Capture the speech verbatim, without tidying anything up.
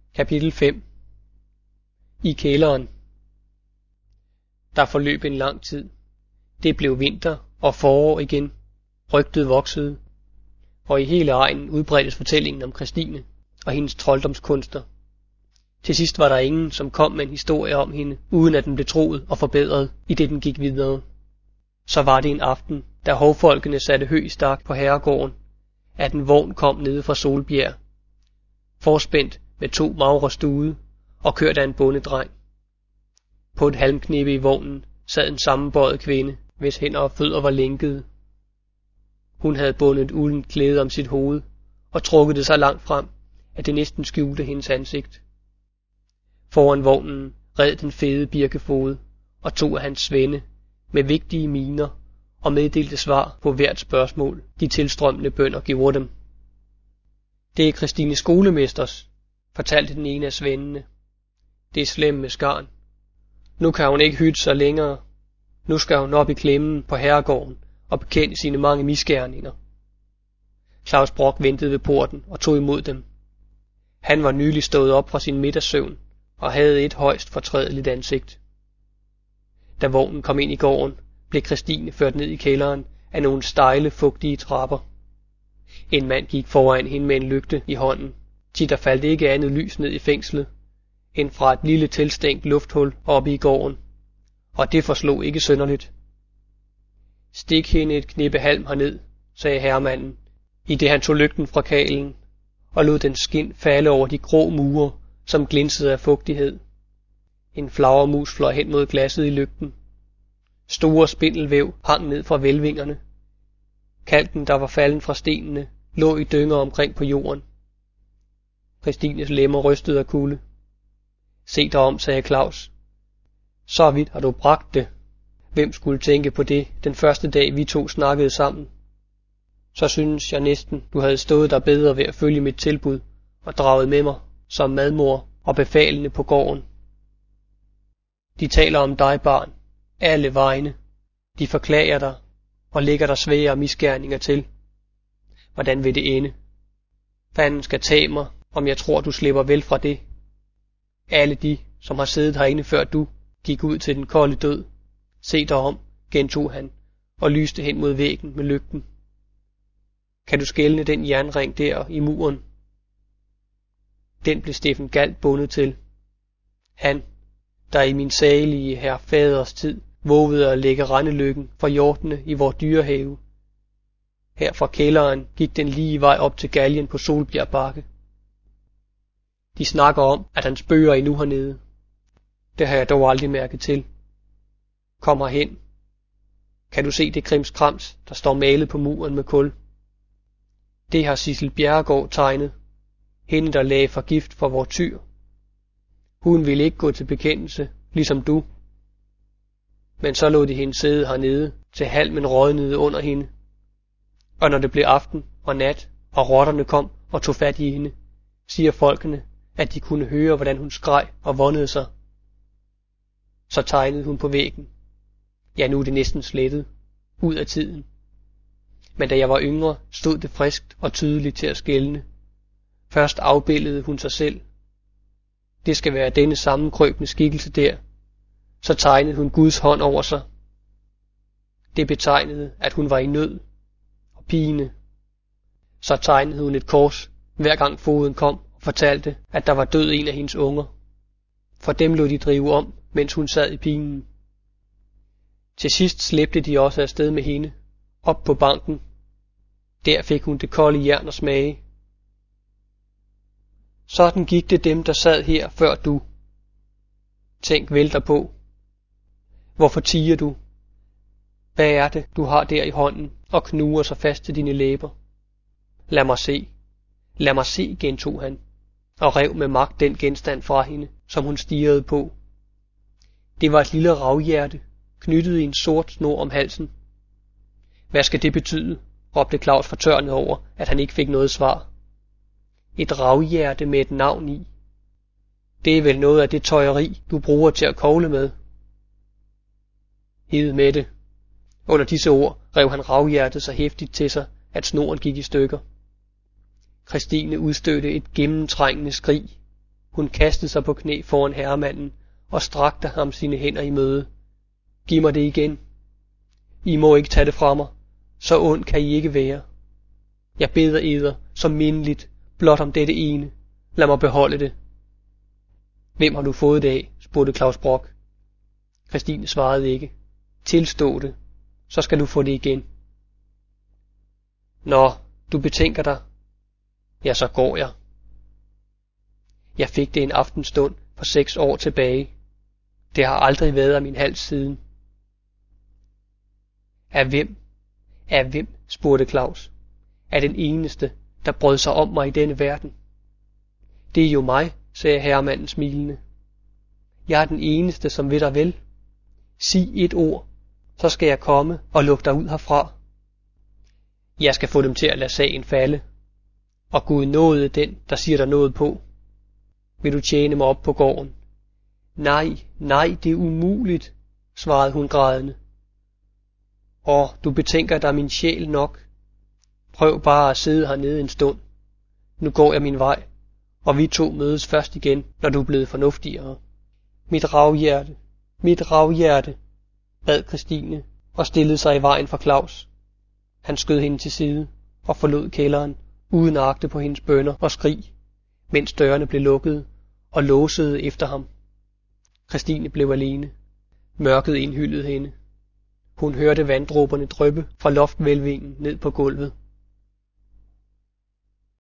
Kapitel fem. I kælderen. Der forløb en lang tid. Det blev vinter og forår igen. Rygtet voksede, og i hele egnen udbredtes fortællingen om Christine og hendes trolddomskunster. Til sidst var der ingen, som kom med en historie om hende, uden at den blev troet og forbedret, i det den gik videre. Så var det en aften, da hovfolkene satte hø i stak på herregården, at en vogn kom nede fra Solbjerg, forspændt med to magre stude og kørt af en bondedreng. På et halmknippe i vognen sad en sammenbøjet kvinde, hvis hænder og fødder var lænkede. Hun havde bundet et uldent klæde om sit hoved og trukket det så langt frem, at det næsten skjulte hendes ansigt. Foran vognen red den fede Birkefod og to af hans svende med vigtige miner og meddelte svar på hvert spørgsmål, de tilstrømmende bønder gjorde dem. Det er Christine skolemesters, fortalte den ene af svendene. Det er slem med skarn. Nu kan hun ikke hytte sig længere. Nu skal hun op i klemmen på herregården og bekende sine mange misgerninger. Claus Brock ventede ved porten og tog imod dem. Han var nylig stået op fra sin middagssøvn og havde et højst fortrædeligt ansigt. Da vognen kom ind i gården, blev Christine ført ned i kælderen af nogle stejle, fugtige trapper. En mand gik foran hende med en lygte i hånden, til der faldt ikke andet lys ned i fængslet, end fra et lille tilstænkt lufthul oppe i gården, og det forslog ikke synderligt. Stik hende et knippe halm herned, sagde herremanden, i det han tog lygten fra kalen, og lod den skin falde over de grå mure, som glinsede af fugtighed. En flagermus fløj hen mod glasset i lygten. Store spindelvæv hang ned fra hvælvingerne. Kalken, der var falden fra stenene, lå i dynger omkring på jorden. Christines lemmer rystede af kulde. Se dig om, sagde Claus. Så vidt har du bragt det. Hvem skulle tænke på det, den første dag vi to snakkede sammen? Så synes jeg næsten, du havde stået der bedre ved at følge mit tilbud og draget med mig som madmor og befalende på gården. De taler om dig, barn, alle vegne. De forklager dig og lægger der svære misgerninger til. Hvordan vil det ende? Fanden skal tage mig, om jeg tror, du slipper vel fra det. Alle de, som har siddet herinde før du, gik ud til den kolde død. Se dig om, gentog han, og lyste hen mod væggen med lygten. Kan du skelne den jernring der i muren? Den blev Steffen Galt bundet til. Han, der i min sagelige herre faders tid vågede at lægge randelykken for hjortene i vor dyrehave. Her fra kælderen gik den lige vej op til galgen på Solbjerg Bakke. De snakker om, at han spøger endnu hernede. Det har jeg dog aldrig mærket til. Kom herhen. Kan du se det krimskrams, der står malet på muren med kul? Det har Sissel Bjerregaard tegnet. Hende, der lagde for gift for vor tyr. Hun ville ikke gå til bekendelse, ligesom du. Men så lod de hende sidde hernede, til halmen rådnede under hende. Og når det blev aften og nat, og rotterne kom og tog fat i hende, siger folkene, at de kunne høre, hvordan hun skreg og vondede sig. Så tegnede hun på væggen. Ja, nu er det næsten slettet, ud af tiden. Men da jeg var yngre, stod det friskt og tydeligt til at skelne. Først afbildede hun sig selv. Det skal være denne sammenkrøbende skikkelse der. Så tegnede hun Guds hånd over sig. Det betegnede, at hun var i nød og pine. Så tegnede hun et kors, hver gang foden kom og fortalte, at der var død en af hendes unger. For dem lod de drive om, mens hun sad i pinen. Til sidst slæbte de også afsted med hende, op på banken. Der fik hun det kolde jern og smage. Sådan gik det dem, der sad her før du. Tænk vel derpå. Hvorfor tiger du? Hvad er det, du har der i hånden og knuger sig fast til dine læber? Lad mig se. Lad mig se, gentog han, og rev med magt den genstand fra hende, som hun stirrede på. Det var et lille ravhjerte, knyttet i en sort snor om halsen. Hvad skal det betyde? Råbte Claus fortørnet over, at han ikke fik noget svar. Et ravhjerte med et navn i. Det er vel noget af det tøjeri, du bruger til at kogle med. Hed med det. Under disse ord rev han ravhjertet så hæftigt til sig, at snoren gik i stykker. Christine udstødte et gennemtrængende skrig. Hun kastede sig på knæ foran herremanden og strakte ham sine hænder i møde. Giv mig det igen. I må ikke tage det fra mig. Så ond kan I ikke være. Jeg beder eder så mindeligt blot om dette ene. Lad mig beholde det. Hvem har du fået det af? Spurgte Claus Brock. Christine svarede ikke. Tilstå det, så skal du få det igen. Nå, du betænker dig. Ja, så går jeg. Jeg fik det en aftenstund for seks år tilbage. Det har aldrig været af min hals siden. Af hvem? Af hvem? Spurgte Claus. Af den eneste, der brød sig om mig i denne verden. Det er jo mig, sagde herremanden smilende. Jeg er den eneste, som ved dig vel. Sig et ord, så skal jeg komme og lukke dig ud herfra. Jeg skal få dem til at lade sagen falde. Og Gud nåede den, der siger der noget på. Vil du tjene mig op på gården? Nej, nej, det er umuligt, svarede hun grædende. Åh, du betænker dig min sjæl nok. Prøv bare at sidde hernede en stund. Nu går jeg min vej, og vi to mødes først igen, når du er blevet fornuftigere. Mit ravhjerte, mit ravhjerte, bad Christine og stillede sig i vejen for Claus. Han skød hende til side og forlod kælderen, uden at agte på hendes bønner og skrig, mens dørene blev lukket og låsede efter ham. Christine blev alene. Mørket indhyldede hende. Hun hørte vanddråberne dryppe fra loftvælvingen ned på gulvet.